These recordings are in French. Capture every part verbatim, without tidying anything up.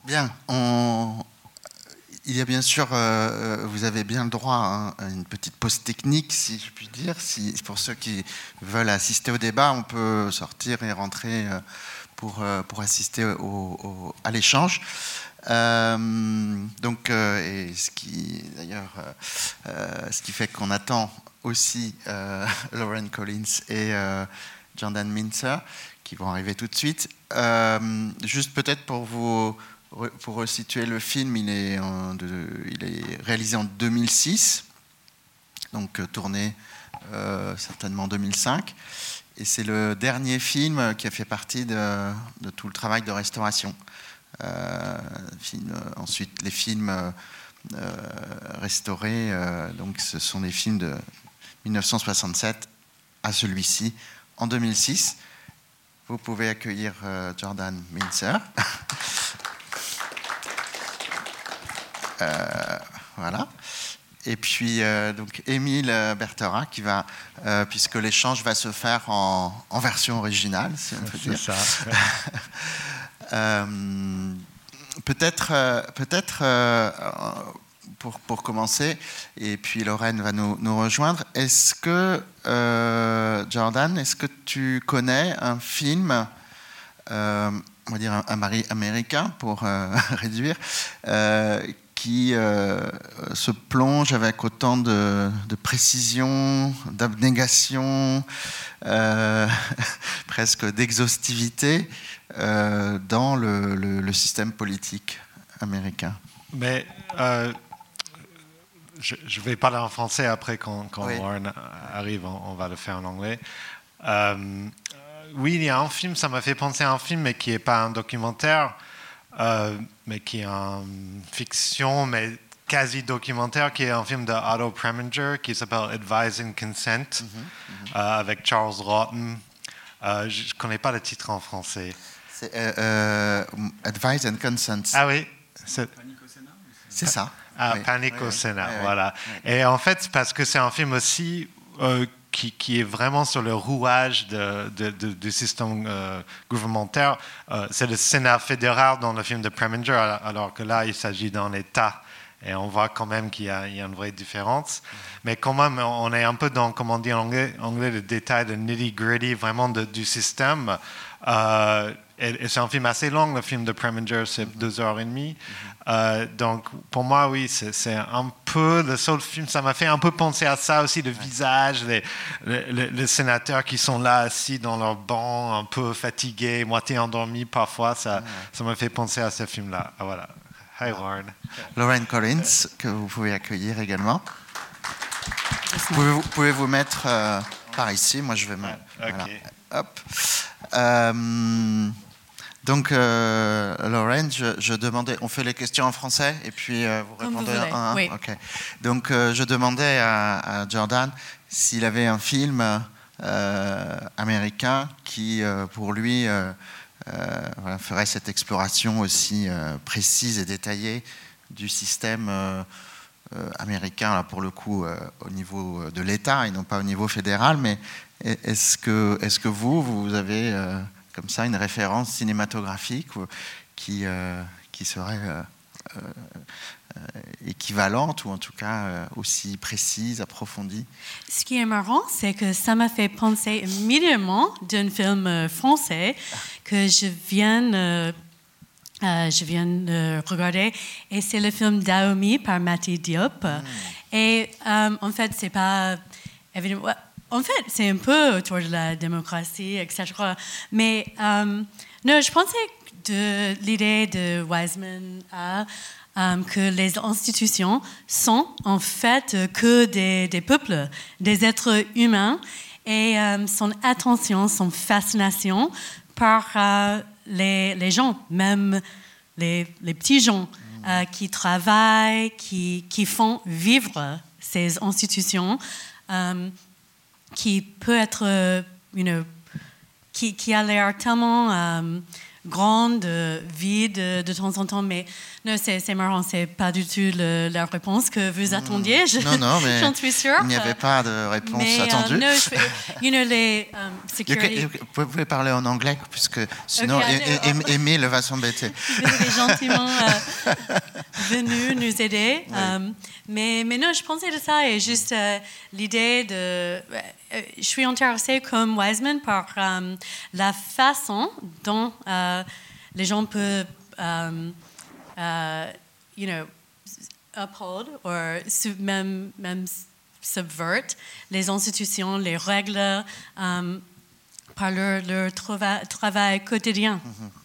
Bien, on... il y a bien sûr, euh, vous avez bien le droit hein, à une petite pause technique, si je puis dire. Si, pour ceux qui veulent assister au débat, on peut sortir et rentrer euh, pour, euh, pour assister au, au, à l'échange. Euh, donc, euh, et ce qui, d'ailleurs, euh, ce qui fait qu'on attend aussi euh, Lauren Collins et euh, Jordan Mintzer, qui vont arriver tout de suite. Euh, juste peut-être pour vous, pour resituer le film, il est, en, de, il est réalisé en deux mille six, donc tourné euh, certainement en deux mille cinq, et c'est le dernier film qui a fait partie de, de tout le travail de restauration. Euh, film, ensuite, les films euh, restaurés, euh, donc ce sont des films de dix-neuf cent soixante-sept à celui-ci en deux mille six. Vous pouvez accueillir euh, Jordan Mintzer. euh, voilà. Et puis euh, donc Émile Berthera qui va, euh, puisque l'échange va se faire en, en version originale, si on peut dire. C'est ça. euh, peut-être, euh, peut-être euh, pour, pour commencer, et puis Lorraine va nous, nous rejoindre. Est-ce que euh, Jordan, est-ce que tu connais un film, euh, on va dire un, un mari américain pour euh, réduire, euh, qui euh, se plonge avec autant de, de précision, d'abnégation, euh, presque d'exhaustivité euh, dans le, le, le système politique américain? Mais euh, je, je vais parler en français après quand, quand oui. Warren arrive, on, on va le faire en anglais. Euh, oui, il y a un film, ça m'a fait penser à un film, mais qui n'est pas un documentaire. Euh, mais qui est une fiction, mais quasi documentaire, qui est un film de Otto Preminger qui s'appelle Advise and Consent, mm-hmm, mm-hmm. Euh, avec Charles Laughton. Euh, je ne connais pas le titre en français. C'est euh, euh, Advise and Consent. Ah oui, c'est, Panique au Sénat. C'est ça. Ah, oui. Panique oui, au Sénat, oui, voilà. Oui. Et en fait, parce que c'est un film aussi euh, Qui, qui est vraiment sur le rouage de, de, de, du système euh, gouvernemental. Euh, c'est le Sénat fédéral dans le film de Preminger, alors que là, il s'agit d'un État. Et on voit quand même qu'il y a, il y a une vraie différence. Mais quand même, on est un peu dans, comme on dit en anglais, anglais le détail, le nitty-gritty vraiment de, du système. Euh, et, et c'est un film assez long, le film de Preminger, c'est deux heures et demie. Euh, donc, pour moi, oui, c'est, c'est un peu le seul film. Ça m'a fait un peu penser à ça aussi, le visage, les, les, les sénateurs qui sont là assis dans leur banc, un peu fatigués, moitié endormis parfois. Ça, ça m'a fait penser à ce film-là. Ah, voilà. Hi, Lauren. Lauren Collins, que vous pouvez accueillir également. Pouvez-vous, pouvez-vous mettre euh, par ici? Moi, je vais me... Okay. Voilà. Hop. Euh, donc, euh, Lauren, je, je demandais... On fait les questions en français et puis euh, vous Comme répondez vous un à un? Oui. Okay. Donc, euh, je demandais à, à Jordan s'il avait un film euh, américain qui, euh, pour lui... Euh, Euh, voilà, ferait cette exploration aussi euh, précise et détaillée du système euh, euh, américain, là, pour le coup, euh, au niveau de l'État et non pas au niveau fédéral. Mais est-ce que, est-ce que vous, vous avez euh, comme ça une référence cinématographique qui, euh, qui serait euh, euh, équivalente ou en tout cas euh, aussi précise, approfondie? Ce qui est marrant, c'est que ça m'a fait penser immédiatement d'un film français que je viens, euh, euh, je viens de regarder, et c'est le film Dahomey par Mati Diop. Mm. Et euh, en fait, c'est pas évidemment. En fait, c'est un peu autour de la démocratie, et cetera. Mais euh, non, je pensais de l'idée de Wiseman à Um, que les institutions sont en fait que des, des peuples, des êtres humains, et um, son attention, son fascination par uh, les, les gens, même les, les petits gens uh, qui travaillent, qui, qui font vivre ces institutions, um, qui peut être, you know, qui, qui a l'air tellement um, grande, euh, vide euh, de temps en temps. Mais non, c'est, c'est marrant, c'est pas du tout le, la réponse que vous attendiez. Je, non, non, mais j'en suis sûre. Il n'y avait pas de réponse mais, attendue. Um, no, je, you know, les um, security... You can, you, vous pouvez parler en anglais, puisque sinon okay, Émile va s'embêter. Vous êtes gentiment euh, venu nous aider. Oui. Um, mais, mais non, je pensais de ça et juste euh, l'idée de... Euh, je suis intéressée comme Wiseman par um, la façon dont euh, les gens peuvent, um, uh, you know, uphold ou même, même subvert les institutions, les règles um, par leur, leur trava- travail quotidien.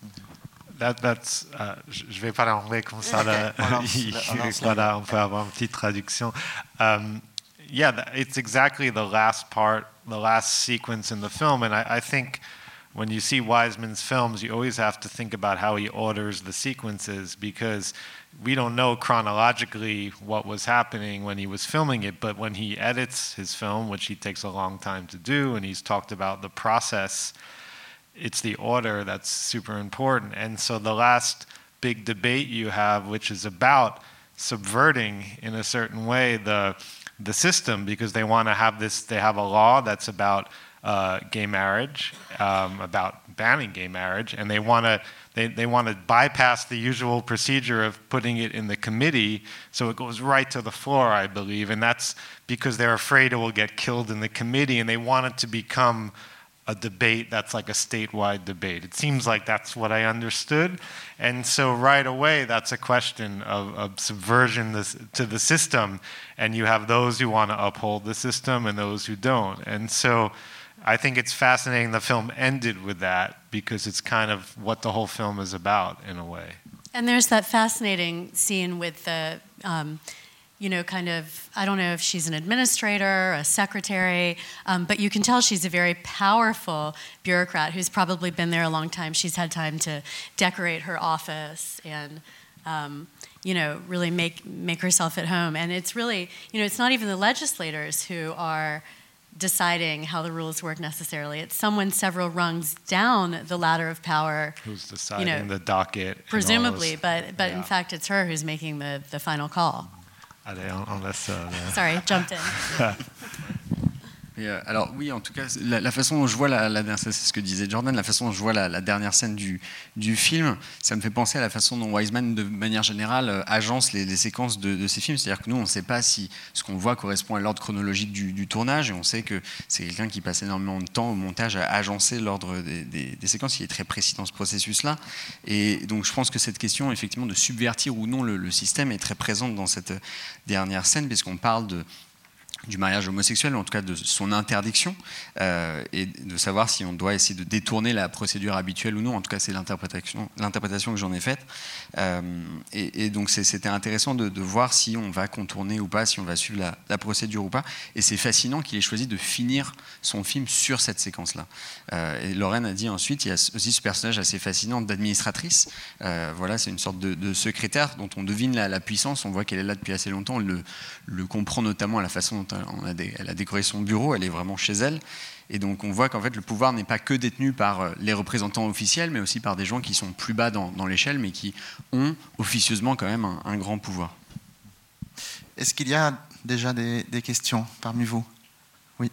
That, that's, uh, je vais parler anglais comme ça. Là, voilà, on peut avoir une petite traduction. Um, yeah, it's exactly the last part, the last sequence in the film, and I, I think when you see Wiseman's films, you always have to think about how he orders the sequences, because we don't know chronologically what was happening when he was filming it, but when he edits his film, which he takes a long time to do, and he's talked about the process, it's the order that's super important. And so the last big debate you have, which is about subverting in a certain way the the system, because they want to have this, they have a law that's about uh, gay marriage, um, about banning gay marriage, and they want to they, they want to bypass the usual procedure of putting it in the committee, so it goes right to the floor, I believe, and that's because they're afraid it will get killed in the committee, and they want it to become a debate that's like a statewide debate. It seems like that's what I understood. And so right away, that's a question of, of subversion this, to the system. And you have those who want to uphold the system and those who don't. And so I think it's fascinating the film ended with that, because it's kind of what the whole film is about in a way. And there's that fascinating scene with the... Um, you know, kind of, I don't know if she's an administrator, a secretary, um, but you can tell she's a very powerful bureaucrat who's probably been there a long time. She's had time to decorate her office and, um, you know, really make, make herself at home. And it's really, you know, it's not even the legislators who are deciding how the rules work necessarily. It's someone several rungs down the ladder of power. Who's deciding you know, the docket. Presumably, but, but yeah. in fact, it's her who's making the, the final call. Allez, on, on laisse. Euh, Sorry, jumped in. Et euh, alors oui, en tout cas, la, la façon dont je vois la, la c'est ce que disait Jordan, la façon dont je vois la, la dernière scène du, du film, ça me fait penser à la façon dont Wiseman, de manière générale, euh, agence les, les séquences de, de ses films. C'est-à-dire que nous, on ne sait pas si ce qu'on voit correspond à l'ordre chronologique du, du tournage, et on sait que c'est quelqu'un qui passe énormément de temps au montage à agencer l'ordre des, des, des séquences. Il est très précis dans ce processus-là. Et donc, je pense que cette question, effectivement, de subvertir ou non le, le système est très présente dans cette dernière scène, puisqu'on parle de du mariage homosexuel, ou en tout cas de son interdiction, euh, et de savoir si on doit essayer de détourner la procédure habituelle ou non. En tout cas, c'est l'interprétation, l'interprétation que j'en ai faite. Euh, et, et donc, c'est, c'était intéressant de, de voir si on va contourner ou pas, si on va suivre la, la procédure ou pas. Et c'est fascinant qu'il ait choisi de finir son film sur cette séquence-là. Euh, et Lorraine a dit ensuite, il y a aussi ce personnage assez fascinant d'administratrice. Euh, voilà, c'est une sorte de, de secrétaire dont on devine la, la puissance. On voit qu'elle est là depuis assez longtemps. On le, le comprend notamment à la façon dont on a des, elle a décoré son bureau, elle est vraiment chez elle. Et donc on voit qu'en fait le pouvoir n'est pas que détenu par les représentants officiels, mais aussi par des gens qui sont plus bas dans, dans l'échelle, mais qui ont officieusement quand même un, un grand pouvoir. Est-ce qu'il y a déjà des, des questions parmi vous ? Oui.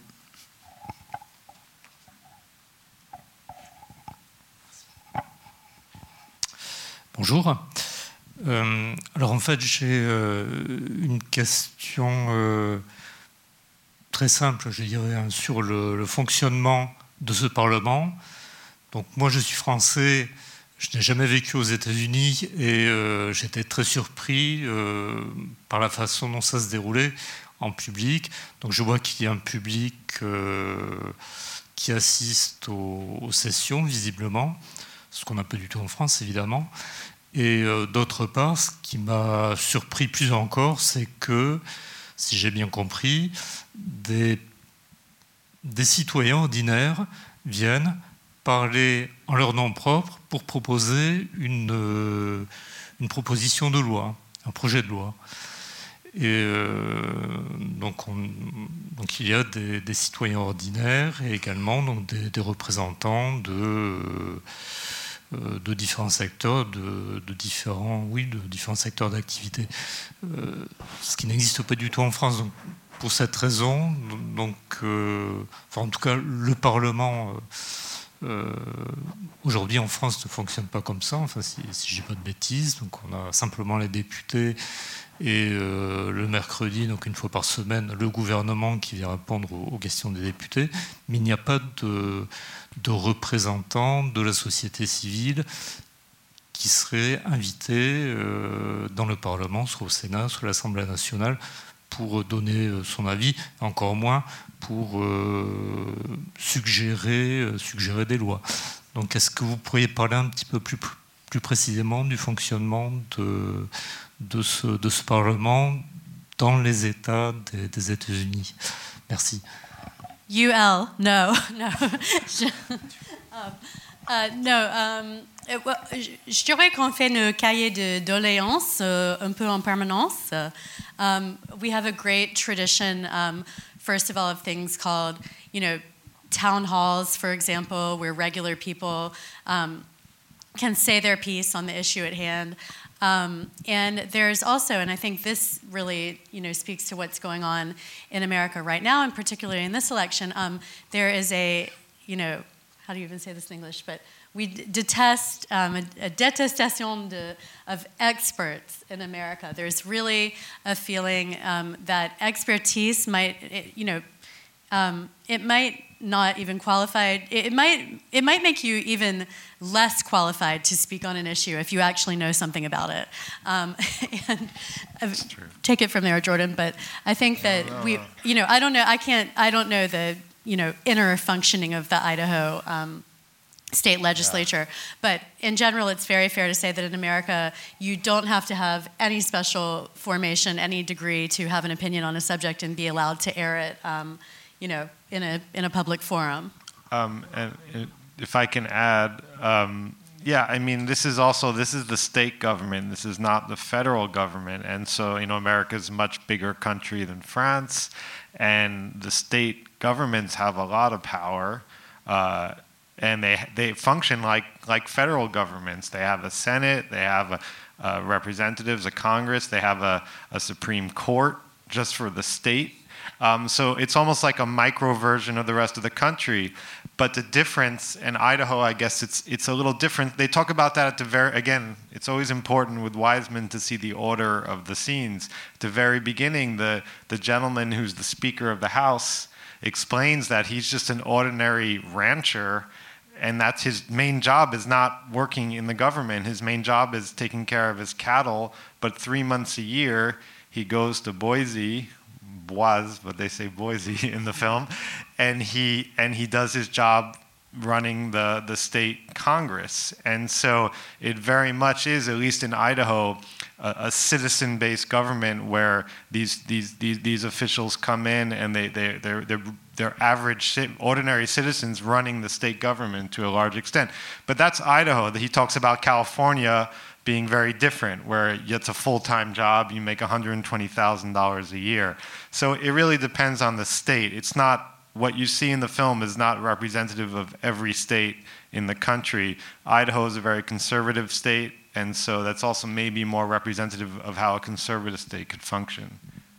Bonjour. Euh, alors en fait j'ai euh, une question euh, très simple, je dirais, hein, sur le, le fonctionnement de ce Parlement. Donc moi je suis français, je n'ai jamais vécu aux États-Unis et euh, j'étais très surpris euh, par la façon dont ça se déroulait en public. Donc je vois qu'il y a un public euh, qui assiste aux, aux sessions visiblement, ce qu'on n'a pas du tout en France évidemment. Et euh, d'autre part, ce qui m'a surpris plus encore, c'est que, si j'ai bien compris, des, des citoyens ordinaires viennent parler en leur nom propre pour proposer une, euh, une proposition de loi, un projet de loi. Et euh, donc, on, donc il y a des, des citoyens ordinaires et également donc des, des représentants de... Euh, euh, de différents secteurs, de, de différents, oui, de différents secteurs d'activité, euh, ce qui n'existe pas du tout en France. Donc, pour cette raison, donc, euh, enfin, en tout cas, le Parlement euh, aujourd'hui en France ne fonctionne pas comme ça. Enfin, si, si je dis pas de bêtises, donc on a simplement les députés. Et euh, le mercredi, donc une fois par semaine, le gouvernement qui vient répondre aux, aux questions des députés, mais il n'y a pas de, de représentants de la société civile qui seraient invités euh, dans le Parlement, soit au Sénat, soit à l'Assemblée nationale, pour donner son avis, encore moins pour euh, suggérer, euh, suggérer des lois. Donc est-ce que vous pourriez parler un petit peu plus, plus précisément du fonctionnement de... De ce, de ce Parlement dans les États des, des États-Unis. Merci. U L, no, no. um, uh, no, um, it, well, je dirais qu'on fait nos cahiers de doléances uh, un peu en permanence. Uh, um, we have a great tradition, um, first of all, of things called, you know, town halls, for example, where regular people um, can say their piece on the issue at hand. Um, and there's also, and I think this really, you know, speaks to what's going on in America right now, and particularly in this election. Um, there is a, you know, how do you even say this in English? But we d- detest um, a, a detestation de, of experts in America. There's really a feeling um, that expertise might, it, you know, um, it might not even qualified. It, it might it might make you even less qualified to speak on an issue if you actually know something about it. Um, and uh, take it from there, Jordan. But I think that no, no, we, no. you know, I don't know. I can't. I don't know the, you know, inner functioning of the Idaho um, state legislature. Yeah. But in general, it's very fair to say that in America, you don't have to have any special formation, any degree to have an opinion on a subject and be allowed to air it. Um, you know, in a in a public forum. Um, and if I can add, um, yeah, I mean, this is also, this is the state government. This is not the federal government. And so, you know, America is a much bigger country than France. And the state governments have a lot of power. Uh, and they they function like, like federal governments. They have a Senate, they have a, a representatives, a Congress, they have a, a Supreme Court just for the state. Um, so it's almost like a micro version of the rest of the country. But the difference in Idaho, I guess it's it's a little different. They talk about that at the very, again, it's always important with Wiseman to see the order of the scenes. At the very beginning, the, the gentleman who's the Speaker of the House explains that he's just an ordinary rancher, and that's his main job is not working in the government. His main job is taking care of his cattle, but three months a year, he goes to Boise, Boise, but they say Boise in the film, and he and he does his job running the, the state Congress. And so it very much is, at least in Idaho, a, a citizen-based government where these these these, these officials come in and they they they're, they're they're average, ordinary citizens running the state government to a large extent. But that's Idaho. He talks about California being very different, where it's a full-time job, you make one hundred twenty thousand dollars a year. So it really depends on the state. It's not, what you see in the film is not representative of every state in the country. Idaho is a very conservative state, and so that's also maybe more representative of how a conservative state could function.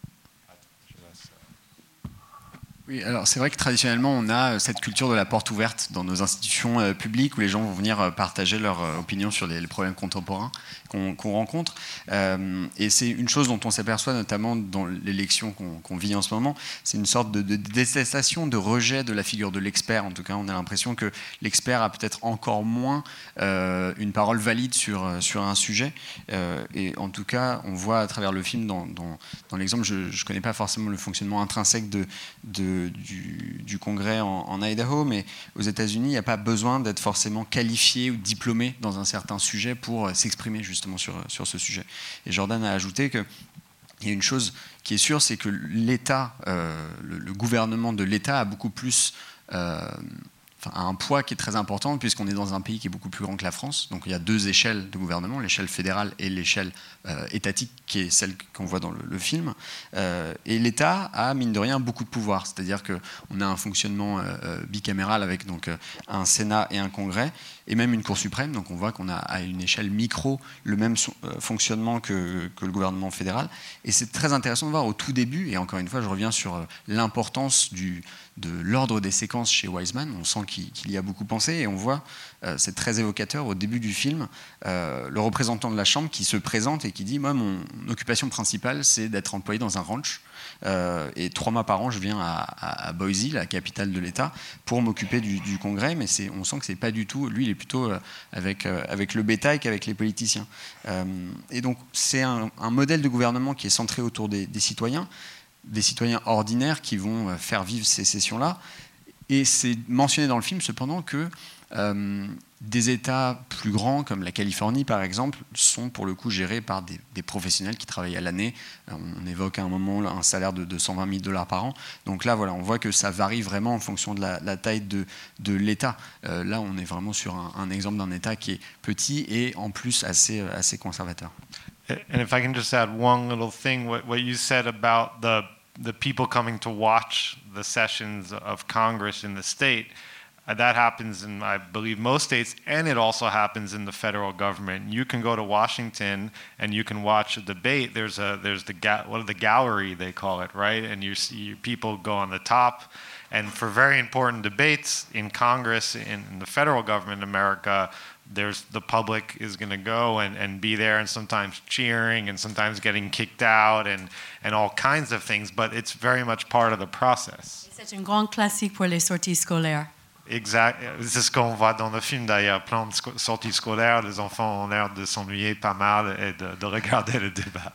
Oui, alors c'est vrai que traditionnellement, on a cette culture de la porte ouverte dans nos institutions euh, publiques où les gens vont venir euh, partager leur euh, opinion sur les, les problèmes contemporains qu'on qu'on rencontre. Euh, et c'est une chose dont on s'aperçoit notamment dans l'élection qu'on qu'on vit en ce moment, c'est une sorte de, de détestation, de rejet de la figure de l'expert. En tout cas, on a l'impression que l'expert a peut-être encore moins euh, une parole valide sur, sur un sujet. Euh, et en tout cas, on voit à travers le film, dans, dans, dans l'exemple, je ne connais pas forcément le fonctionnement intrinsèque de, de Du, du Congrès en, en Idaho, mais aux États-Unis, il n'y a pas besoin d'être forcément qualifié ou diplômé dans un certain sujet pour s'exprimer justement sur, sur ce sujet. Et Jordan a ajouté qu'il y a une chose qui est sûre, c'est que l'État, euh, le, le gouvernement de l'État a beaucoup plus... Euh, Enfin, a un poids qui est très important puisqu'on est dans un pays qui est beaucoup plus grand que la France. Donc il y a deux échelles de gouvernement, l'échelle fédérale et l'échelle euh, étatique qui est celle qu'on voit dans le, le film. Euh, et l'État a, mine de rien, beaucoup de pouvoir. C'est-à-dire qu'on a un fonctionnement euh, bicaméral avec donc, un Sénat et un Congrès. et même une Cour suprême. Donc on voit qu'on a à une échelle micro le même so- euh, fonctionnement que, que le gouvernement fédéral. Et c'est très intéressant de voir au tout début, et encore une fois je reviens sur euh, l'importance du, de l'ordre des séquences chez Wiseman. On sent qu'il, qu'il y a beaucoup pensé, et on voit, euh, c'est très évocateur au début du film, euh, le représentant de la Chambre qui se présente et qui dit « Moi, mon occupation principale, c'est d'être employé dans un ranch. Euh, et trois mois par an, je viens à, à, à Boise, la capitale de l'État, pour m'occuper du, du Congrès. » Mais c'est, on sent que c'est pas du tout. Lui, il est plutôt euh, avec, euh, avec le bétail qu'avec les politiciens. Euh, et donc, c'est un, un modèle de gouvernement qui est centré autour des, des citoyens, des citoyens ordinaires qui vont faire vivre ces sessions-là. Et c'est mentionné dans le film, cependant, que euh, des États plus grands, comme la Californie par exemple, sont pour le coup gérés par des, des professionnels qui travaillent à l'année. On évoque à un moment un salaire de, de cent vingt mille dollars par an. Donc là, voilà, on voit que ça varie vraiment en fonction de la, la taille de, de l'État. Euh, là, on est vraiment sur un, un exemple d'un État qui est petit et en plus assez, assez conservateur. And if I can just add one little thing, what, what you said about the the people coming to watch the sessions of Congress in the state, uh, that happens in, I believe, most states, and it also happens in the federal government. You can go to Washington and you can watch a debate. There's a there's the ga- what the gallery they call it, right? And you see people go on the top. And for very important debates in Congress, in, in the federal government in America, there's the public is going to go and, and be there and sometimes cheering and sometimes getting kicked out and, and all kinds of things, but it's very much part of the process. C'est un grand classique pour les sorties scolaires. Exact. C'est ce qu'on voit dans le film d'ailleurs, plein de sco- sorties scolaires, les enfants ont l'air de s'ennuyer pas mal et de, de regarder le débat.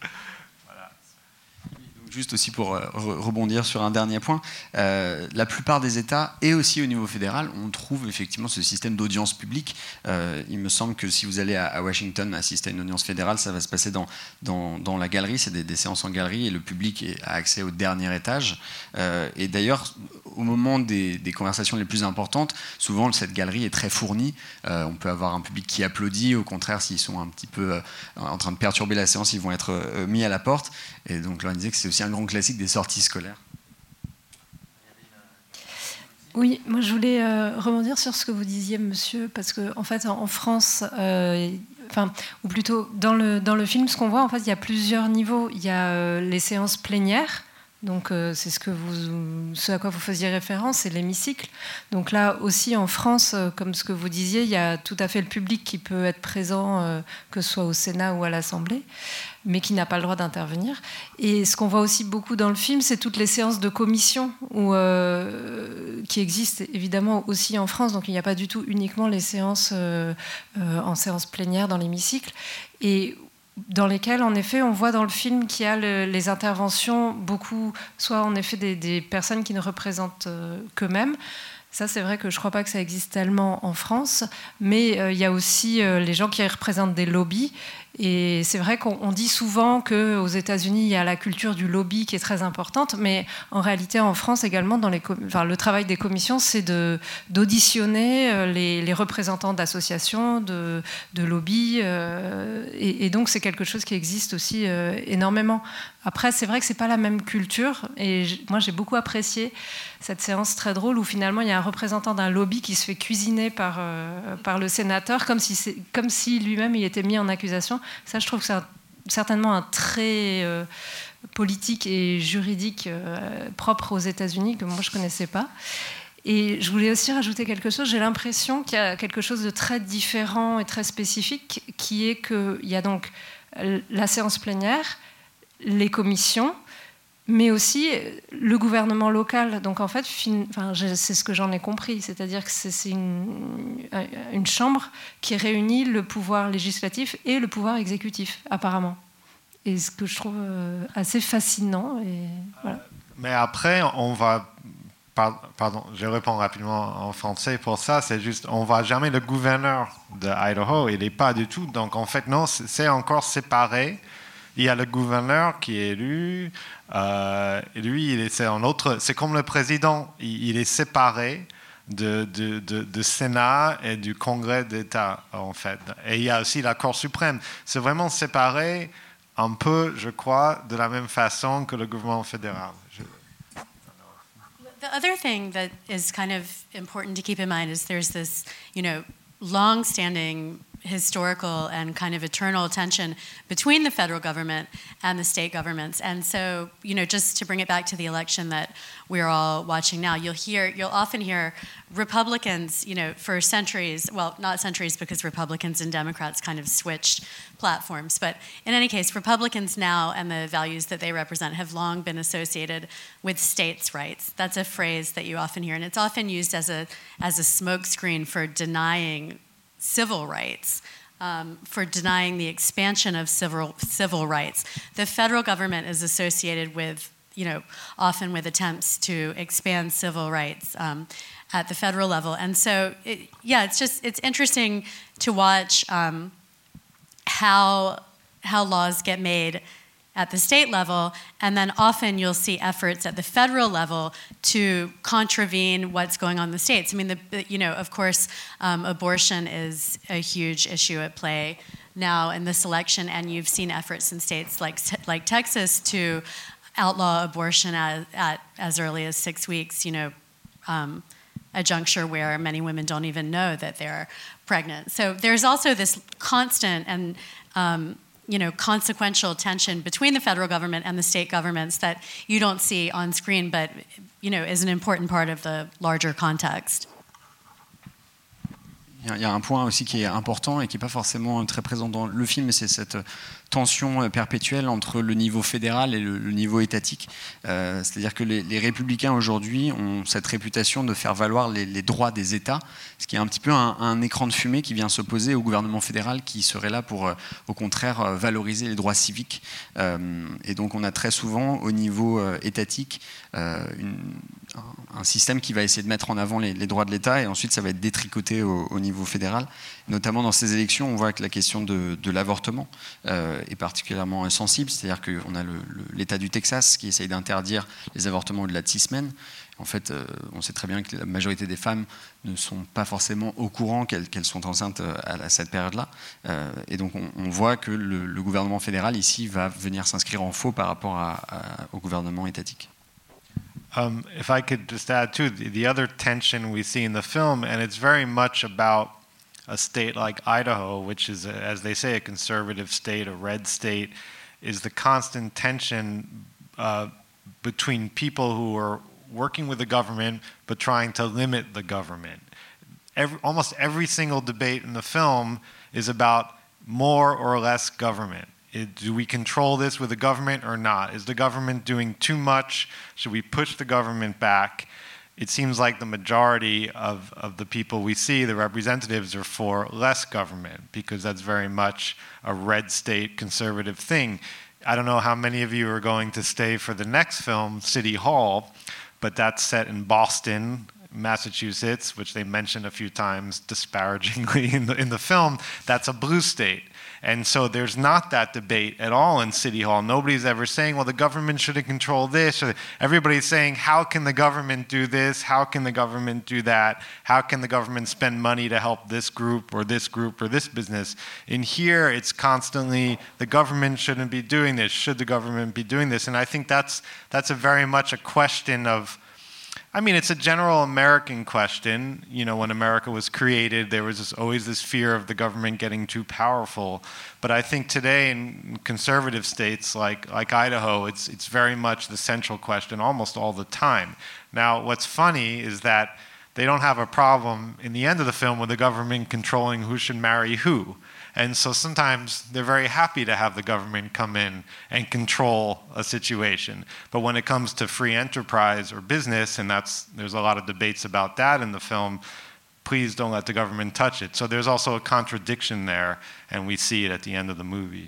Juste aussi pour euh, rebondir sur un dernier point, euh, la plupart des États, et aussi au niveau fédéral, on trouve effectivement ce système d'audience publique. Euh, il me semble que si vous allez à, à Washington assister à une audience fédérale, ça va se passer dans, dans, dans la galerie, c'est des, des séances en galerie, et le public est, a accès au dernier étage. Euh, et d'ailleurs, au moment des, des conversations les plus importantes, souvent cette galerie est très fournie. Euh, on peut avoir un public qui applaudit, au contraire, s'ils sont un petit peu euh, en train de perturber la séance, ils vont être euh, mis à la porte. Et donc là, on disait que c'est aussi un grand classique des sorties scolaires. Oui, moi je voulais euh, rebondir sur ce que vous disiez, monsieur, parce qu'en en fait, en France, euh, enfin, ou plutôt dans le, dans le film, ce qu'on voit, en fait, il y a plusieurs niveaux. Il y a euh, les séances plénières. Donc euh, c'est ce, que vous, ce à quoi vous faisiez référence, c'est l'hémicycle. Donc là aussi en France, euh, comme ce que vous disiez, il y a tout à fait le public qui peut être présent, euh, que ce soit au Sénat ou à l'Assemblée, mais qui n'a pas le droit d'intervenir. Et ce qu'on voit aussi beaucoup dans le film, c'est toutes les séances de commission où, euh, qui existent évidemment aussi en France. Donc il n'y a pas du tout uniquement les séances euh, euh, en séance plénière dans l'hémicycle. Et dans lesquelles, en effet, on voit dans le film qu'il y a le, les interventions, beaucoup, soit en effet des, des personnes qui ne représentent euh, qu'eux-mêmes. Ça, c'est vrai que je ne crois pas que ça existe tellement en France, mais euh, il y a aussi euh, les gens qui représentent des lobbies. Et c'est vrai qu'on on dit souvent qu'aux États-Unis, il y a la culture du lobby qui est très importante, mais en réalité, en France également, dans les com- enfin, le travail des commissions, c'est de, d'auditionner les, les représentants d'associations, de, de lobbies, euh, et, et donc c'est quelque chose qui existe aussi euh, énormément. Après, c'est vrai que c'est pas la même culture, et j- moi j'ai beaucoup apprécié cette séance très drôle où finalement il y a un représentant d'un lobby qui se fait cuisiner par, euh, par le sénateur, comme si, c'est, comme si lui-même il était mis en accusation. Ça, je trouve que c'est un, certainement un trait euh, politique et juridique euh, propre aux États-Unis que moi je connaissais pas. Et je voulais aussi rajouter quelque chose. J'ai l'impression qu'il y a quelque chose de très différent et très spécifique, qui est qu'il y a donc la séance plénière, les commissions, mais aussi le gouvernement local. Donc en fait, fin, enfin, c'est ce que j'en ai compris, c'est-à-dire que c'est, c'est une, une chambre qui réunit le pouvoir législatif et le pouvoir exécutif, apparemment. Et ce que je trouve assez fascinant. Et voilà. Mais après, on va... Pardon, je réponds rapidement en français pour ça. C'est juste, on ne voit jamais le gouverneur de Idaho. Il n'est pas du tout. Donc en fait, non, c'est encore séparé. Il y a le gouverneur qui est élu. Euh, et lui, il est, c'est, un autre, c'est comme le président. Il, il est séparé de, de, de, de Sénat et du Congrès d'État, en fait. Et il y a aussi la Cour suprême. C'est vraiment séparé un peu, je crois, de la même façon que le gouvernement fédéral. Je... The other thing that is kind of important to keep in mind is there's this, you know, long-standing historical and kind of eternal tension between the federal government and the state governments. And so, you know, just to bring it back to the election that we're all watching now, you'll hear, you'll often hear Republicans, you know, for centuries, well, not centuries because Republicans and Democrats kind of switched platforms, but in any case, Republicans now and the values that they represent have long been associated with states' rights. That's a phrase that you often hear, and it's often used as a, as a smokescreen for denying civil rights, um, for denying the expansion of civil civil rights. The federal government is associated with, you know, often with attempts to expand civil rights um, at the federal level. And so, it, yeah, it's just, it's interesting to watch um, how how laws get made at the state level, and then often you'll see efforts at the federal level to contravene what's going on in the states. I mean, the, the, you know, of course, um, abortion is a huge issue at play now in this election, and you've seen efforts in states like like Texas to outlaw abortion at, at as early as six weeks. You know, um, a juncture where many women don't even know that they're pregnant. So there's also this constant and um, you know, consequential tension between the federal government and the state governments that you don't see on screen, but, you know, is an important part of the larger context. Il y a un point aussi qui est important et qui n'est pas forcément très présent dans le film, c'est cette tension perpétuelle entre le niveau fédéral et le, le niveau étatique. Euh, c'est-à-dire que les, les républicains aujourd'hui ont cette réputation de faire valoir les, les droits des États, ce qui est un petit peu un, un écran de fumée qui vient s'opposer au gouvernement fédéral qui serait là pour, euh, au contraire, euh, valoriser les droits civiques. Euh, et donc on a très souvent au niveau euh, étatique euh, une, un, un système qui va essayer de mettre en avant les, les droits de l'État et ensuite ça va être détricoté au, au niveau fédéral. Notamment dans ces élections, on voit que la question de, de l'avortement euh, est particulièrement sensible, c'est-à-dire qu'on a le, le, l'État du Texas qui essaye d'interdire les avortements au-delà de six semaines. En fait, euh, on sait très bien que la majorité des femmes ne sont pas forcément au courant qu'elles, qu'elles sont enceintes à, à cette période-là. Euh, et donc, on, on voit que le, le gouvernement fédéral, ici, va venir s'inscrire en faux par rapport à, à, au gouvernement étatique. Um, if I could just add, too, the, the other tension we see in the film, and it's very much about a state like Idaho, which is, a, as they say, a conservative state, a red state, is the constant tension uh, between people who are working with the government but trying to limit the government. Every, almost every single debate in the film is about more or less government. It, do we control this with the government or not? Is the government doing too much? Should we push the government back? It seems like the majority of, of the people we see, the representatives, are for less government because that's very much a red state conservative thing. I don't know how many of you are going to stay for the next film, City Hall, but that's set in Boston, Massachusetts, which they mention a few times disparagingly in the, in the film. That's a blue state. And so there's not that debate at all in City Hall. Nobody's ever saying, well, the government shouldn't control this. Or everybody's saying, how can the government do this? How can the government do that? How can the government spend money to help this group or this group or this business? In here, it's constantly, the government shouldn't be doing this. Should the government be doing this? And I think that's, that's a very much a question of, I mean, it's a general American question. You know, when America was created, there was this, always this fear of the government getting too powerful. But I think today in conservative states like, like Idaho, it's, it's very much the central question almost all the time. Now, what's funny is that they don't have a problem in the end of the film with the government controlling who should marry who. And so sometimes they're very happy to have the government come in and control a situation. But when it comes to free enterprise or business, and that's, there's a lot of debates about that in the film, please don't let the government touch it. So there's also a contradiction there, and we see it at the end of the movie.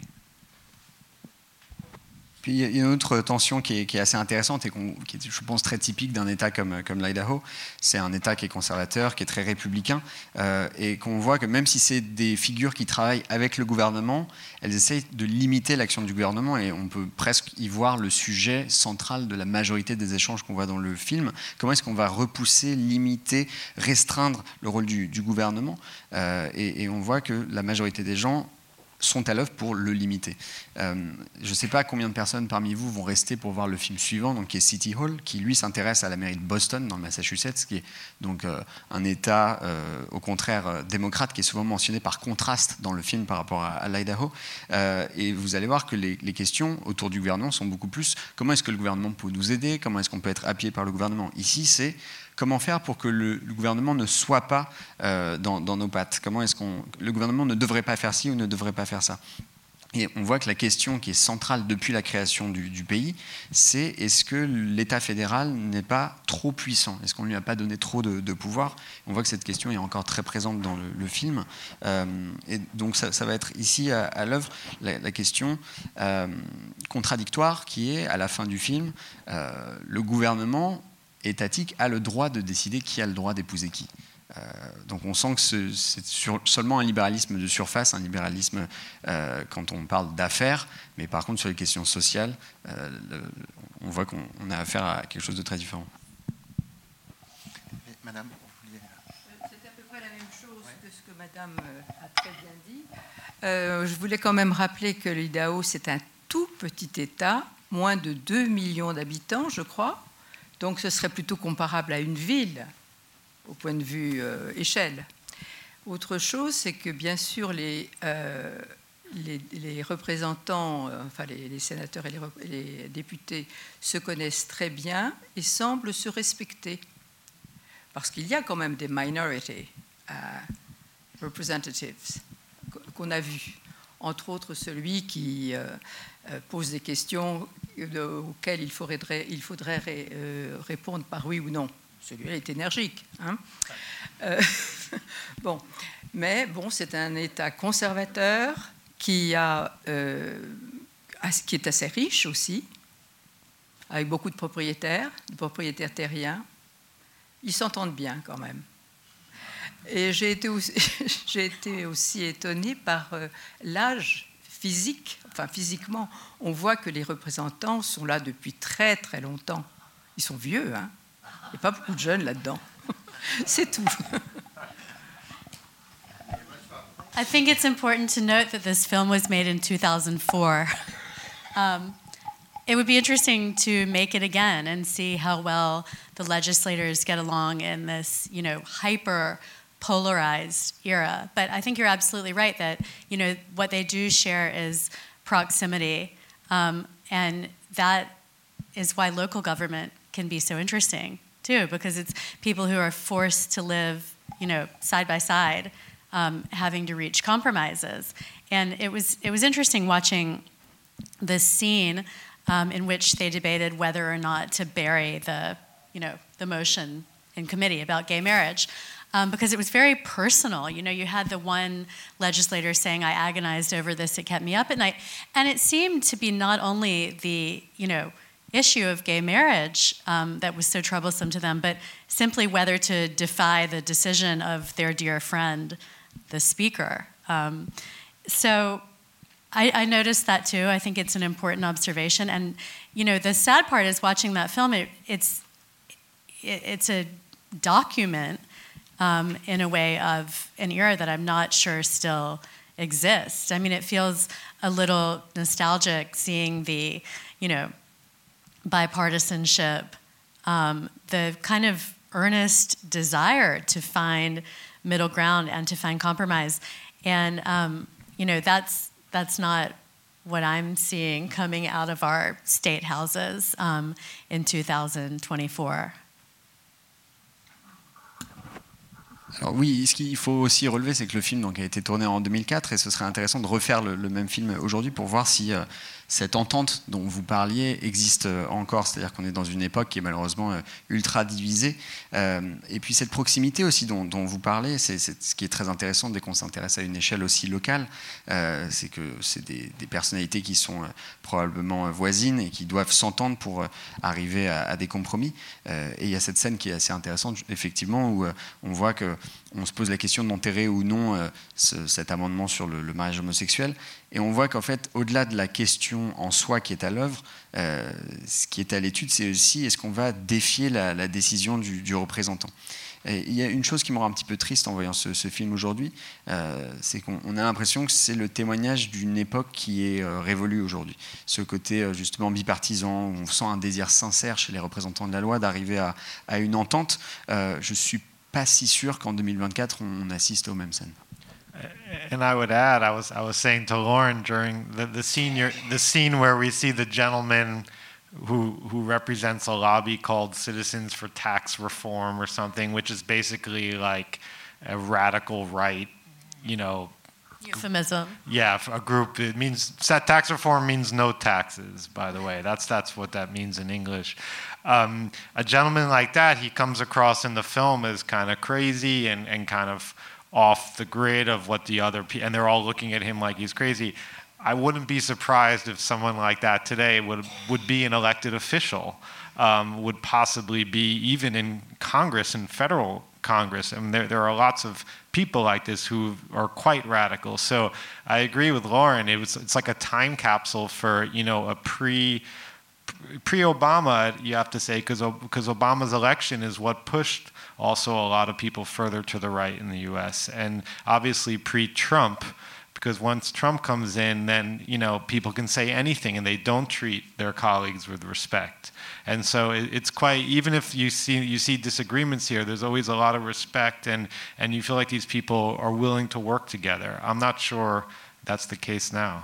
Puis il y a une autre tension qui est, qui est assez intéressante et qui est, je pense, très typique d'un État comme, comme l'Idaho. C'est un État qui est conservateur, qui est très républicain, euh, et qu'on voit que même si c'est des figures qui travaillent avec le gouvernement, elles essayent de limiter l'action du gouvernement, et on peut presque y voir le sujet central de la majorité des échanges qu'on voit dans le film. Comment est-ce qu'on va repousser, limiter, restreindre le rôle du, du gouvernement, euh, et, et on voit que la majorité des gens sont à l'œuvre pour le limiter. Euh, je ne sais pas combien de personnes parmi vous vont rester pour voir le film suivant, donc qui est City Hall, qui lui s'intéresse à la mairie de Boston, dans le Massachusetts, qui est donc euh, un État, euh, au contraire, euh, démocrate, qui est souvent mentionné par contraste dans le film par rapport à, à l'Idaho. Euh, et vous allez voir que les, les questions autour du gouvernement sont beaucoup plus comment est-ce que le gouvernement peut nous aider, comment est-ce qu'on peut être appuyé par le gouvernement. Ici, c'est comment faire pour que le, le gouvernement ne soit pas euh, dans, dans nos pattes. Comment est-ce qu'on le gouvernement ne devrait pas faire ci ou ne devrait pas faire ça. Et on voit que la question qui est centrale depuis la création du, du pays, c'est est-ce que l'État fédéral n'est pas trop puissant? Est-ce qu'on ne lui a pas donné trop de, de pouvoir? On voit que cette question est encore très présente dans le, le film. Euh, et donc ça, ça va être ici à, à l'œuvre la, la question euh, contradictoire qui est, à la fin du film, euh, le gouvernement étatique a le droit de décider qui a le droit d'épouser qui. Euh, donc on sent que ce, c'est sur, seulement un libéralisme de surface, un libéralisme euh, quand on parle d'affaires, mais par contre sur les questions sociales, euh, le, on voit qu'on on a affaire à quelque chose de très différent. Madame, vous vouliez... C'est à peu près la même chose que ce que Madame a très bien dit. Euh, je voulais quand même rappeler que l'Idaho, c'est un tout petit État, moins de deux millions d'habitants, je crois. Donc ce serait plutôt comparable à une ville au point de vue euh, échelle. Autre chose, c'est que bien sûr les, euh, les, les représentants, euh, enfin les, les sénateurs et les, les députés se connaissent très bien et semblent se respecter. Parce qu'il y a quand même des minority uh, representatives qu'on a vus. Entre autres celui qui euh, pose des questions auxquelles il faudrait, il faudrait ré, euh, répondre par oui ou non. Celui-là est énergique. Hein euh, bon. Mais bon, c'est un État conservateur qui, a, euh, qui est assez riche aussi, avec beaucoup de propriétaires, de propriétaires terriens. Ils s'entendent bien quand même. Et j'ai été aussi, j'ai été aussi étonnée par euh, l'âge physique, enfin physiquement, on voit que les représentants sont là depuis très très longtemps. Ils sont vieux, hein. Il n'y a pas beaucoup de jeunes là-dedans. C'est tout. I think it's important to note that this film was made in two thousand four. Um, it would be interesting to make it again and see how well the legislators get along in this, you know, hyper polarized era. But I think you're absolutely right that, you know, what they do share is proximity, um, and that is why local government can be so interesting too, because it's people who are forced to live, you know, side by side, um, having to reach compromises. And it was it was interesting watching this scene um, in which they debated whether or not to bury the, you know, the motion in committee about gay marriage. Um, because it was very personal. You know, you had the one legislator saying, I agonized over this, it kept me up at night. And it seemed to be not only the, you know, issue of gay marriage um, that was so troublesome to them, but simply whether to defy the decision of their dear friend, the speaker. Um, so I, I noticed that too. I think it's an important observation. And, you know, the sad part is watching that film, it, it's, it, it's a document Um, in a way of an era that I'm not sure still exists. I mean, it feels a little nostalgic seeing the, you know, bipartisanship, um, the kind of earnest desire to find middle ground and to find compromise. And, um, you know, that's, that's not what I'm seeing coming out of our state houses um, in two thousand twenty-four. Alors oui, ce qu'il faut aussi relever, c'est que le film donc, a été tourné en deux mille quatre et ce serait intéressant de refaire le, le même film aujourd'hui pour voir si euh, cette entente dont vous parliez existe encore, c'est-à-dire qu'on est dans une époque qui est malheureusement euh, ultra divisée. Euh, et puis cette proximité aussi dont, dont vous parlez, c'est, c'est ce qui est très intéressant dès qu'on s'intéresse à une échelle aussi locale, euh, c'est que c'est des, des personnalités qui sont euh, probablement voisines et qui doivent s'entendre pour euh, arriver à, à des compromis. Euh, et il y a cette scène qui est assez intéressante, effectivement, où euh, on voit que on se pose la question d'enterrer ou non euh, ce, cet amendement sur le, le mariage homosexuel. Et on voit qu'en fait, au-delà de la question en soi qui est à l'œuvre, euh, ce qui est à l'étude, c'est aussi est-ce qu'on va défier la, la décision du, du représentant. Et il y a une chose qui me rend un petit peu triste en voyant ce, ce film aujourd'hui, euh, c'est qu'on on a l'impression que c'est le témoignage d'une époque qui est euh, révolue aujourd'hui. Ce côté euh, justement bipartisan, on sent un désir sincère chez les représentants de la loi d'arriver à, à une entente. Euh, je ne suis pas si sûr qu'en deux mille vingt-quatre, on assiste aux mêmes scènes. And I would add, I was I was saying to Lauren during the the scene the scene where we see the gentleman who who represents a lobby called Citizens for Tax Reform or something, which is basically like a radical right, you know. Euphemism. Yeah, a group. It means tax reform means no taxes. By the way, that's that's what that means in English. Um, a gentleman like that, he comes across in the film as kind of crazy and and kind of off the grid of what the other people, and they're all looking at him like he's crazy. I wouldn't be surprised if someone like that today would would be an elected official, um, would possibly be even in Congress, in federal Congress. I mean, there there are lots of people like this who are quite radical. So I agree with Lauren. It was it's like a time capsule for, you know, a pre pre-Obama, you have to say, because because Obama's election is what pushed also a lot of people further to the right in the U S, and obviously pre-Trump, because once Trump comes in, then, you know, people can say anything and they don't treat their colleagues with respect. And so it, it's quite, even if you see you see disagreements here, there's always a lot of respect, and and you feel like these people are willing to work together. I'm not sure that's the case now.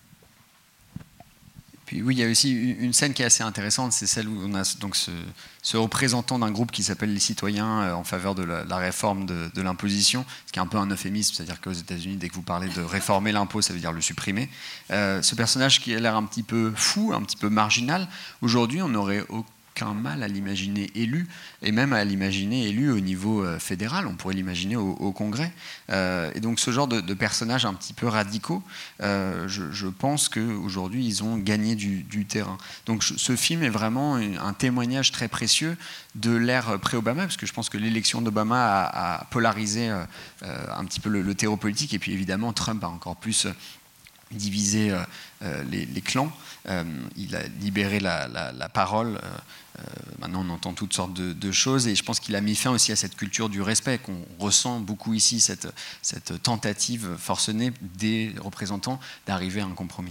Puis oui, il y a aussi une scène qui est assez intéressante, c'est celle où on a donc ce, ce représentant d'un groupe qui s'appelle les citoyens en faveur de la, la réforme de, de l'imposition, ce qui est un peu un euphémisme, c'est-à-dire qu'aux États-Unis, dès que vous parlez de réformer l'impôt, ça veut dire le supprimer. Euh, ce personnage qui a l'air un petit peu fou, un petit peu marginal, aujourd'hui, on n'aurait aucun mal à l'imaginer élu, et même à l'imaginer élu au niveau euh, fédéral, on pourrait l'imaginer au, au Congrès. Euh, et donc ce genre de, de personnages un petit peu radicaux, euh, je, je pense qu'aujourd'hui ils ont gagné du, du terrain. Donc je, ce film est vraiment un, un témoignage très précieux de l'ère pré-Obama, parce que je pense que l'élection d'Obama a, a polarisé euh, un petit peu le, le terreau politique, et puis évidemment Trump a encore plus divisé euh, euh, les, les clans. Euh, il a libéré la, la, la parole. Euh, euh, maintenant, on entend toutes sortes de, de choses, et je pense qu'il a mis fin aussi à cette culture du respect qu'on ressent beaucoup ici, cette, cette tentative forcenée des représentants d'arriver à un compromis.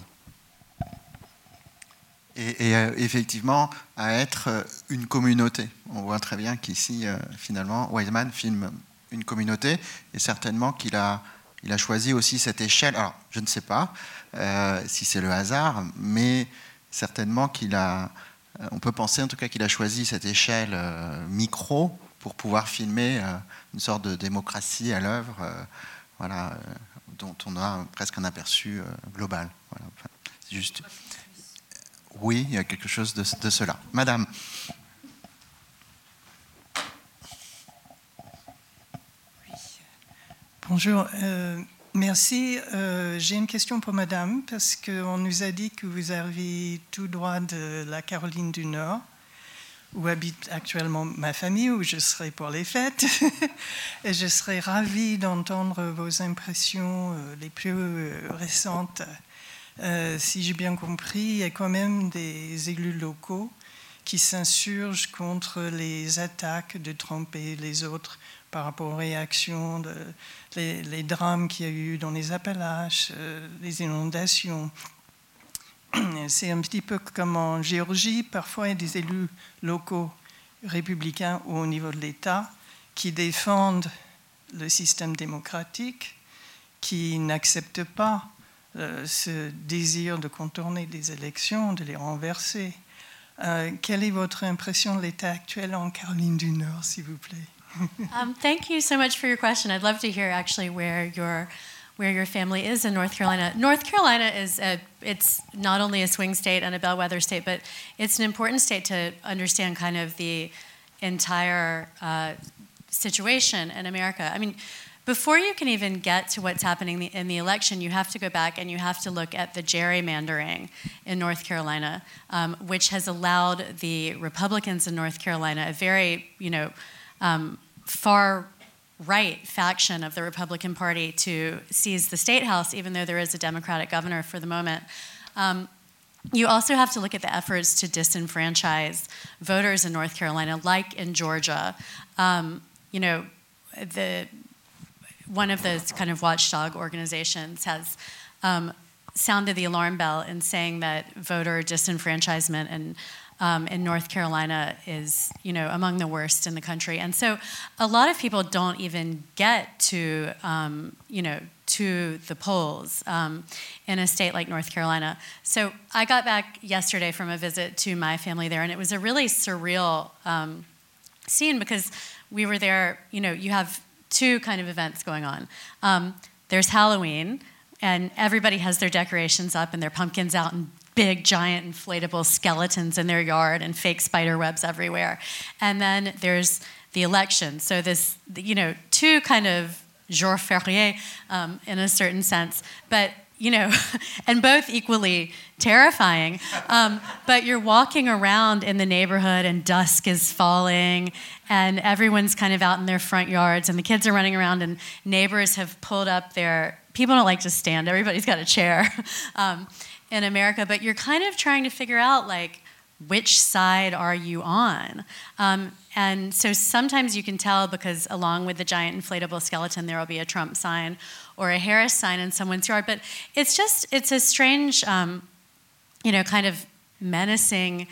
Et, et euh, effectivement, à être une communauté. On voit très bien qu'ici, euh, finalement, Wiseman filme une communauté, et certainement qu'il a Il a choisi aussi cette échelle. Alors, je ne sais pas euh, si c'est le hasard, mais certainement qu'il a. On peut penser en tout cas qu'il a choisi cette échelle euh, micro pour pouvoir filmer euh, une sorte de démocratie à l'œuvre, euh, voilà, euh, dont on a presque un aperçu euh, global. Voilà. Enfin, c'est juste. Oui, il y a quelque chose de, de cela. Madame. Bonjour, euh, merci. Euh, j'ai une question pour Madame, parce qu'on nous a dit que vous arrivez tout droit de la Caroline du Nord, où habite actuellement ma famille, où je serai pour les fêtes. Et je serais ravie d'entendre vos impressions euh, les plus euh, récentes. Euh, si j'ai bien compris, il y a quand même des élus locaux qui s'insurgent contre les attaques de Trump et les autres par rapport aux réactions, de, les, les drames qu'il y a eu dans les Appalaches, euh, les inondations. C'est un petit peu comme en Géorgie, parfois il y a des élus locaux républicains ou au niveau de l'État qui défendent le système démocratique, qui n'acceptent pas euh, ce désir de contourner des élections, de les renverser. Euh, quelle est votre impression de l'état actuel en Caroline du Nord, s'il vous plaît? Um, thank you so much for your question. I'd love to hear actually where your where your family is in North Carolina. North Carolina is a, it's not only a swing state and a bellwether state, but it's an important state to understand kind of the entire uh, situation in America. I mean, before you can even get to what's happening in the election, you have to go back and you have to look at the gerrymandering in North Carolina, um, which has allowed the Republicans in North Carolina, a very, you know, um, far-right faction of the Republican Party, to seize the state house, even though there is a Democratic governor for the moment. Um, you also have to look at the efforts to disenfranchise voters in North Carolina, like in Georgia. Um, you know, the one of those kind of watchdog organizations has um, sounded the alarm bell in saying that voter disenfranchisement and um, in North Carolina is, you know, among the worst in the country. And so a lot of people don't even get to, um, you know, to the polls um, in a state like North Carolina. So I got back yesterday from a visit to my family there, and it was a really surreal um, scene because we were there, you know, you have two kind of events going on. Um, there's Halloween, and everybody has their decorations up and their pumpkins out and big, giant, inflatable skeletons in their yard and fake spider webs everywhere. And then there's the election. So this, you know, two kind of jours fériés um, in a certain sense, but, you know, and both equally terrifying. Um, but you're walking around in the neighborhood and dusk is falling and everyone's kind of out in their front yards and the kids are running around and neighbors have pulled up their, people don't like to stand, everybody's got a chair um, in America, but you're kind of trying to figure out like, which side are you on? Um, and so sometimes you can tell because along with the giant inflatable skeleton, there will be a Trump sign or a Harris sign in someone's yard. But it's just, it's a strange, um, you know, kind of menacing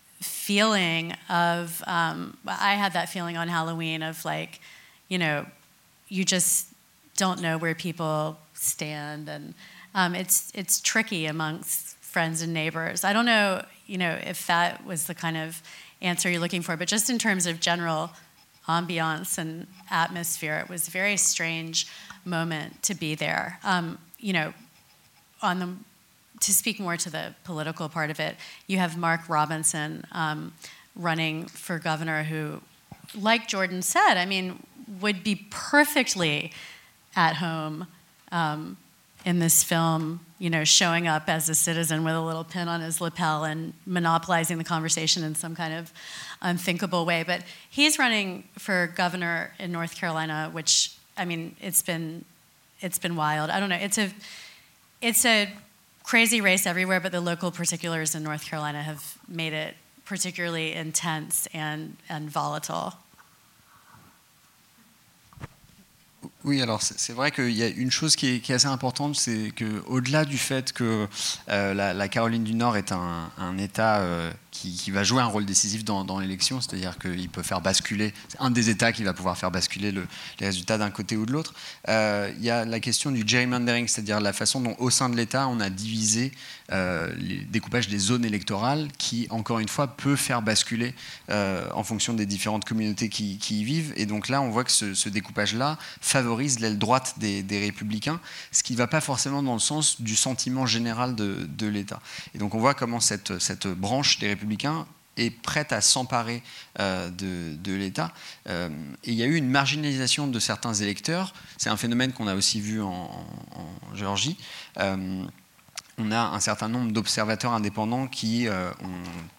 feeling of, um, I had that feeling on Halloween of like, you know, you just don't know where people stand. And um, it's it's tricky amongst friends and neighbors. I don't know, you know, if that was the kind of answer you're looking for, but just in terms of general ambiance and atmosphere, it was a very strange moment to be there. Um, you know, on the, to speak more to the political part of it, you have Mark Robinson um, running for governor who, like Jordan said, I mean, would be perfectly at home um, in this film, you know, showing up as a citizen with a little pin on his lapel and monopolizing the conversation in some kind of unthinkable way. But he's running for governor in North Carolina, which, I mean, it's been it's been wild. I don't know. It's a it's a crazy race everywhere, but the local particulars in North Carolina have made it particularly intense and, and volatile. Oui, alors c'est vrai qu'il y a une chose qui est, qui est assez importante, c'est qu'au-delà du fait que euh, la, la Caroline du Nord est un, un État euh, qui, qui va jouer un rôle décisif dans, dans l'élection, c'est-à-dire qu'il peut faire basculer, c'est un des États qui va pouvoir faire basculer le, les résultats d'un côté ou de l'autre. Euh, il y a la question du gerrymandering, c'est-à-dire la façon dont au sein de l'État on a divisé euh, les découpages des zones électorales qui, encore une fois, peut faire basculer euh, en fonction des différentes communautés qui, qui y vivent. Et donc là, on voit que ce, ce découpage-là favorise l'aile droite des, des républicains, ce qui ne va pas forcément dans le sens du sentiment général de, de l'État. Et donc on voit comment cette, cette branche des républicains est prête à s'emparer euh, de, de l'État. Euh, et il y a eu une marginalisation de certains électeurs. C'est un phénomène qu'on a aussi vu en, en, en Géorgie. Euh, on a un certain nombre d'observateurs indépendants qui euh, ont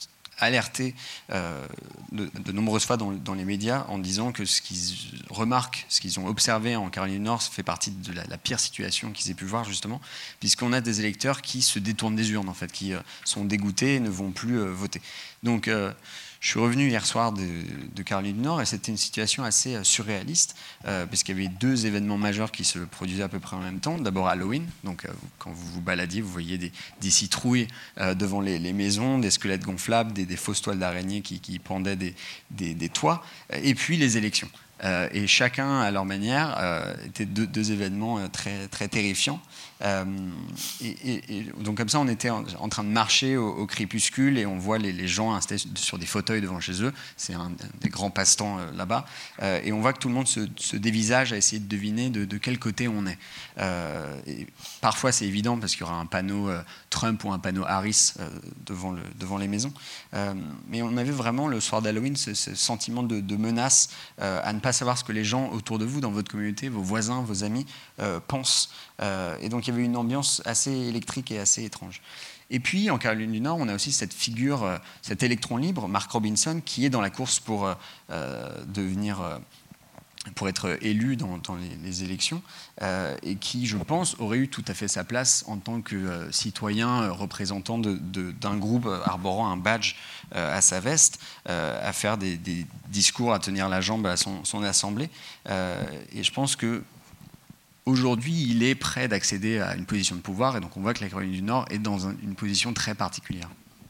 alerté euh, de, de nombreuses fois dans, dans les médias en disant que ce qu'ils remarquent, ce qu'ils ont observé en Caroline du Nord fait partie de la, la pire situation qu'ils aient pu voir justement, puisqu'on a des électeurs qui se détournent des urnes en fait, qui euh, sont dégoûtés et ne vont plus euh, voter. Donc euh, je suis revenu hier soir de, de Caroline du Nord et c'était une situation assez euh, surréaliste euh, parce qu'il y avait deux événements majeurs qui se produisaient à peu près en même temps. D'abord Halloween, donc euh, quand vous vous baladiez, vous voyez des, des citrouilles euh, devant les, les maisons, des squelettes gonflables, des, des fausses toiles d'araignée qui, qui pendaient des, des, des toits, et puis les élections. Euh, et chacun, à leur manière, euh, étaient deux, deux événements euh, très, très terrifiants. Euh, et, et, et donc comme ça, on était en, en train de marcher au, au crépuscule et on voit les, les gens installés sur des fauteuils devant chez eux. C'est un, un des grands passe-temps euh, là-bas. Euh, et on voit que tout le monde se, se dévisage à essayer de deviner de, de quel côté on est. Euh, et parfois, c'est évident parce qu'il y aura un panneau euh, Trump ou un panneau Harris euh, devant, le, devant les maisons. Euh, mais on avait vraiment, le soir d'Halloween, ce, ce sentiment de, de menace euh, à ne pas savoir ce que les gens autour de vous, dans votre communauté, vos voisins, vos amis, euh, pensent. Euh, et donc il y avait une ambiance assez électrique et assez étrange. Et puis en Caroline du Nord, on a aussi cette figure, euh, cet électron libre, Mark Robinson, qui est dans la course pour euh, devenir euh, pour être élu dans, dans les, les élections, euh, et qui, je pense, aurait eu tout à fait sa place en tant que euh, citoyen euh, représentant de, de, d'un groupe arborant un badge euh, à sa veste, euh, à faire des, des discours, à tenir la jambe à son, son assemblée. Euh, et je pense que aujourd'hui, il est prêt d'accéder à une position de pouvoir, et donc on voit que la Caroline du Nord est dans un, une position très particulière.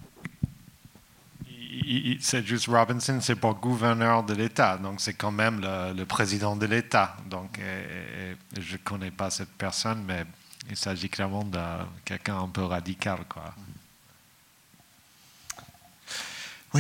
C'est juste Robinson, c'est pas gouverneur de l'État, donc c'est quand même le, le président de l'État. Donc, et, et je connais pas cette personne, mais il s'agit clairement de quelqu'un un peu radical, quoi. Oui.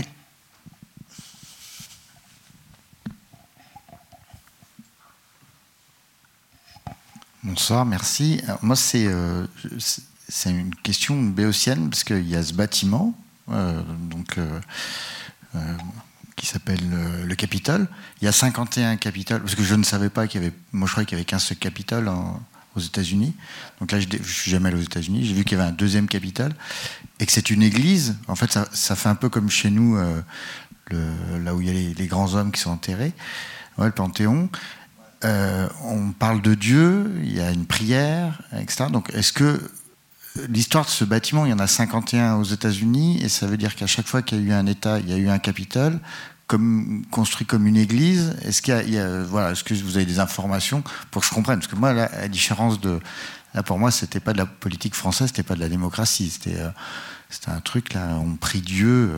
Bonsoir, merci. Alors, moi, c'est euh, c'est une question béotienne, parce qu'il y a ce bâtiment. Euh, donc, euh, euh, qui s'appelle euh, le Capitole. Il y a cinquante et un Capitoles, parce que je ne savais pas qu'il y avait, moi je croyais qu'il y avait qu'un seul Capitole en, aux États-Unis. Donc là, je ne suis jamais allé aux États-Unis. J'ai vu qu'il y avait un deuxième Capitole et que c'est une église. En fait, ça, ça fait un peu comme chez nous, euh, le, là où il y a les, les grands hommes qui sont enterrés, ouais, le Panthéon. Euh, on parle de Dieu, il y a une prière, et cetera. Donc, est-ce que l'histoire de ce bâtiment, il y en a cinquante et un aux États-Unis, et ça veut dire qu'à chaque fois qu'il y a eu un État, il y a eu un Capitole, comme, construit comme une église. Est-ce qu'il y a, il y a, voilà, est-ce que vous avez des informations pour que je comprenne? Parce que moi, là, à différence de... Là, pour moi, c'était pas de la politique française, c'était pas de la démocratie. C'était, euh, c'était un truc, là, on prie Dieu.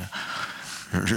Euh, je,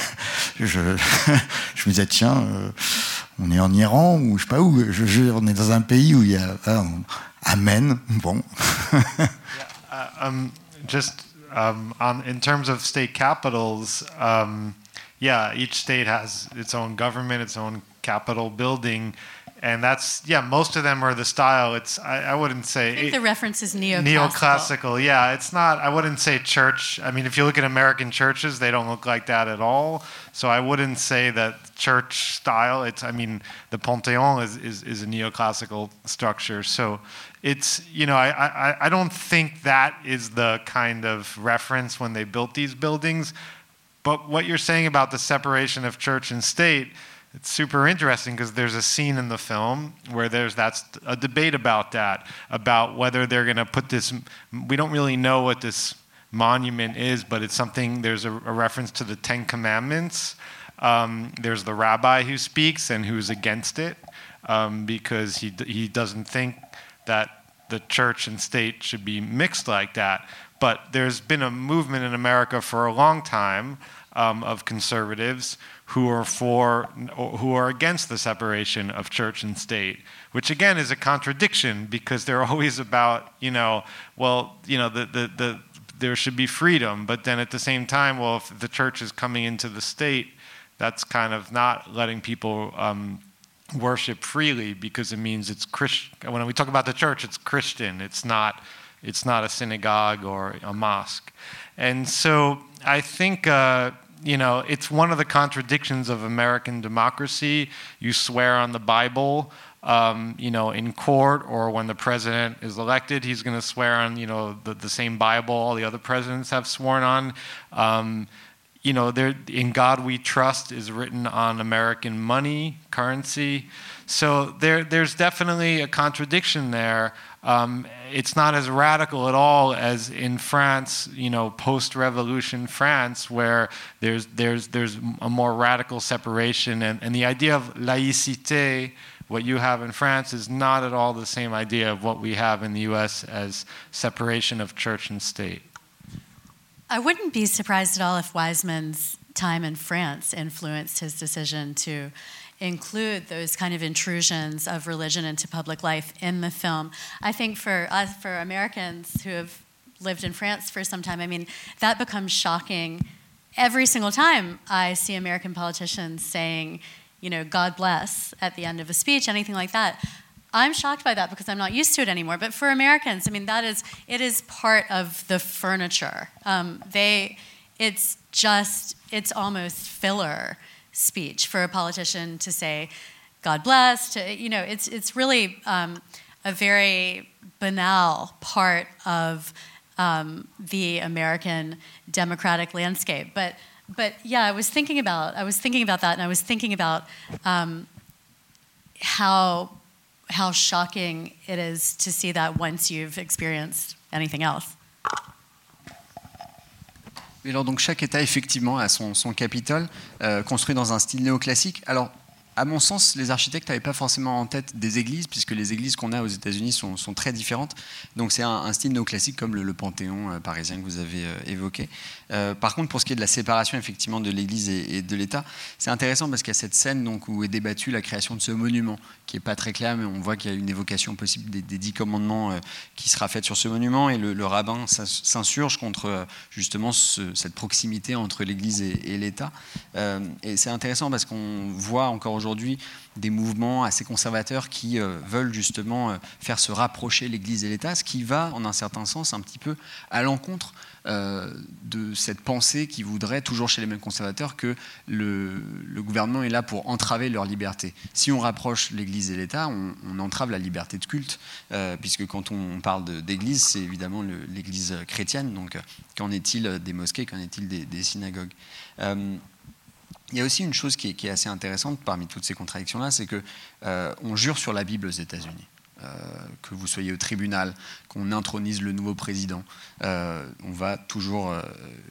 je, je, je me disais, tiens, euh, on est en Iran, ou je sais pas où, je, je, on est dans un pays où il y a... Ah, on, Amen. Bon. yeah, uh, um, just um, on, in terms of state capitals, um, yeah, each state has its own government, its own capitol building, and that's yeah. Most of them are the style. It's I, I wouldn't say I think it, the reference is neoclassical. Neoclassical, yeah. It's not. I wouldn't say church. I mean, if you look at American churches, they don't look like that at all. So I wouldn't say that church style. It's. I mean, the Panthéon is is, is a neoclassical structure. So. It's, you know, I, I, I don't think that is the kind of reference when they built these buildings. But what you're saying about the separation of church and state, it's super interesting because there's a scene in the film where there's that's a debate about that, about whether they're going to put this, we don't really know what this monument is, but it's something, there's a, a reference to the Ten Commandments. Um, there's the rabbi who speaks and who's against it um, because he he doesn't think that the church and state should be mixed like that. But there's been a movement in America for a long time um, of conservatives who are for, who are against the separation of church and state, which again is a contradiction because they're always about, you know, well, you know, the, the, the, there should be freedom, but then at the same time, well, if the church is coming into the state, that's kind of not letting people um, worship freely because it means it's Christian. When we talk about the church, it's Christian. It's not, it's not a synagogue or a mosque. And so I think, uh, you know, it's one of the contradictions of American democracy. You swear on the Bible, um, you know, in court, or when the president is elected, he's going to swear on, you know, the, the same Bible all the other presidents have sworn on. Um, You know, there, in God we trust is written on American money, currency. So there, there's definitely a contradiction there. Um, it's not as radical at all as in France, you know, post-revolution France, where there's, there's, there's a more radical separation. And, and the idea of laïcité, what you have in France, is not at all the same idea of what we have in the U S as separation of church and state. I wouldn't be surprised at all if Wiseman's time in France influenced his decision to include those kind of intrusions of religion into public life in the film. I think for us, for Americans who have lived in France for some time, I mean, that becomes shocking every single time I see American politicians saying, you know, God bless at the end of a speech, anything like that. I'm shocked by that because I'm not used to it anymore. But for Americans, I mean, that is, it is part of the furniture. Um, they, it's just, it's almost filler speech for a politician to say, God bless, to, you know, it's, it's really um, a very banal part of um, the American democratic landscape. But, but yeah, I was thinking about, I was thinking about that, and I was thinking about, um, how how shocking it is to see that once you've experienced anything else. Et alors donc chaque État effectivement a son, son Capitole euh, construit dans un style néoclassique. Alors à mon sens, les architectes n'avaient pas forcément en tête des églises, puisque les églises qu'on a aux États-Unis sont, sont très différentes. Donc c'est un, un style néoclassique comme le, le Panthéon euh, parisien que vous avez euh, évoqué. Euh, par contre, pour ce qui est de la séparation effectivement de l'Église et, et de l'État, c'est intéressant parce qu'il y a cette scène donc, où est débattue la création de ce monument, qui n'est pas très clair, mais on voit qu'il y a une évocation possible des, des dix commandements euh, qui sera faite sur ce monument, et le, le rabbin s'insurge contre euh, justement ce, cette proximité entre l'Église et, et l'État. Euh, et c'est intéressant parce qu'on voit encore aujourd'hui des mouvements assez conservateurs qui euh, veulent justement euh, faire se rapprocher l'Église et l'État, ce qui va, en un certain sens, un petit peu à l'encontre euh, de cette pensée qui voudrait, toujours chez les mêmes conservateurs, que le, le gouvernement est là pour entraver leur liberté. Si on rapproche l'Église et l'État, on, on entrave la liberté de culte, euh, puisque quand on parle d'Église, c'est évidemment l'Église chrétienne, donc qu'en est-il des mosquées, qu'en est-il des, des synagogues euh, Il y a aussi une chose qui est, qui est assez intéressante parmi toutes ces contradictions-là, c'est qu'on euh, jure sur la Bible aux États-Unis. Euh, que vous soyez au tribunal, qu'on intronise le nouveau président, euh, on va toujours euh,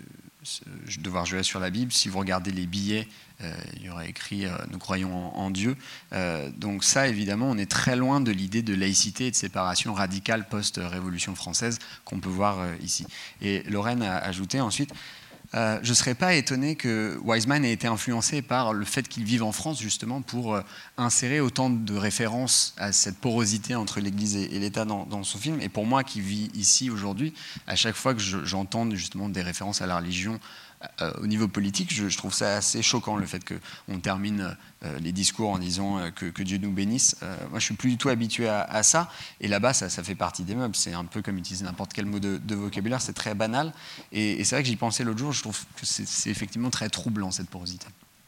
devoir jurer sur la Bible. Si vous regardez les billets, euh, il y aurait écrit euh, « Nous croyons en, en Dieu euh, ». Donc ça, évidemment, on est très loin de l'idée de laïcité et de séparation radicale post-Révolution française qu'on peut voir euh, ici. Et Lorraine a ajouté ensuite... Euh, je ne serais pas étonné que Wiseman ait été influencé par le fait qu'il vive en France, justement, pour euh, insérer autant de références à cette porosité entre l'Église et, et l'État dans, dans son film. Et pour moi, qui vis ici aujourd'hui, à chaque fois que j'entends justement des références à la religion euh, au niveau politique, je, je trouve ça assez choquant, le fait qu'on termine euh, les discours en disant euh, que, que Dieu nous bénisse. Euh, moi, je ne suis plus du tout habitué à, à ça. Et là-bas, ça, ça fait partie des meubles. C'est un peu comme utiliser n'importe quel mot de, de vocabulaire. C'est très banal. Et, et c'est vrai que j'y pensais l'autre jour. Je trouve que c'est effectivement très troublant, cette porosité.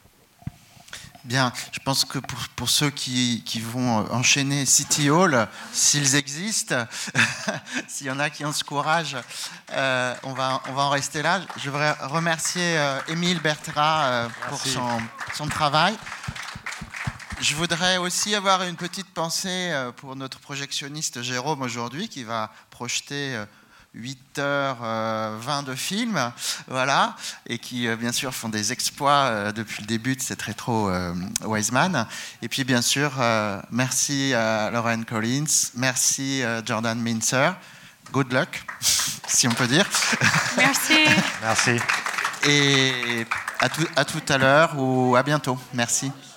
Bien, je pense que pour, pour ceux qui, qui vont enchaîner City Hall, s'ils existent, s'il y en a qui ont ce courage, euh, on, va, on va en rester là. Je voudrais remercier euh, Émile Bertrat euh, pour son, son travail. Je voudrais aussi avoir une petite pensée pour notre projectionniste Jérôme aujourd'hui, qui va projeter huit heures vingt de films, voilà, et qui bien sûr font des exploits depuis le début de cette rétro Wiseman. Et puis bien sûr, merci à Lorraine Collins, merci Jordan Mincer, good luck, si on peut dire. Merci. Merci. Et à tout, à tout à l'heure ou à bientôt. Merci.